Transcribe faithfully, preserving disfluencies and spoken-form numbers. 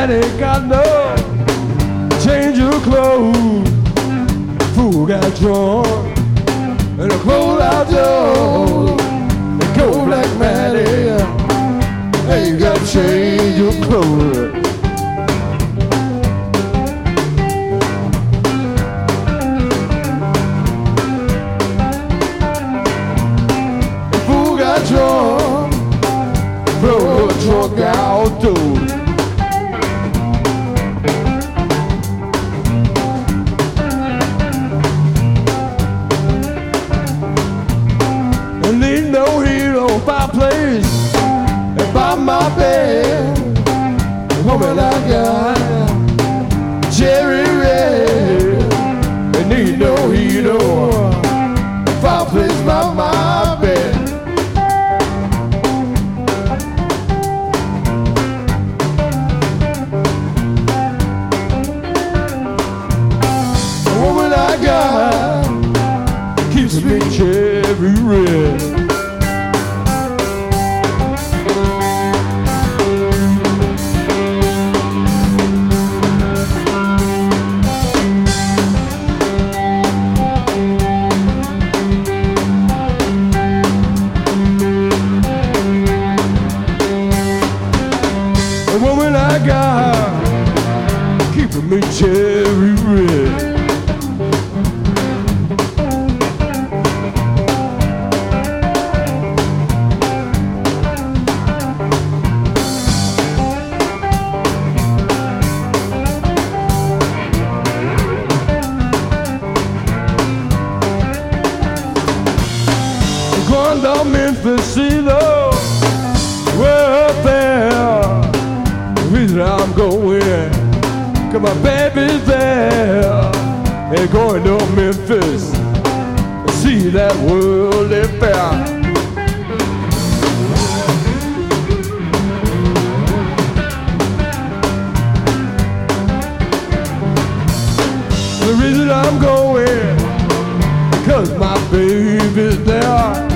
man ain't got no change of clothes. Fool got drunk and a cold outdoors. And go black man ain't got change of clothes. Fool got drunk, bro, drunk outdoors. And ain't no hero fireplace and by my bed. Woman, I got cherry red. And ain't no hero fireplace by my bed. The woman I got keeps me cherry red. The woman I got keeping me cherry red. Going down Memphis, see though, we're up there. The reason I'm going, cause my baby's there. And going to Memphis, see that worldly fair. The reason I'm going, cause my baby's there.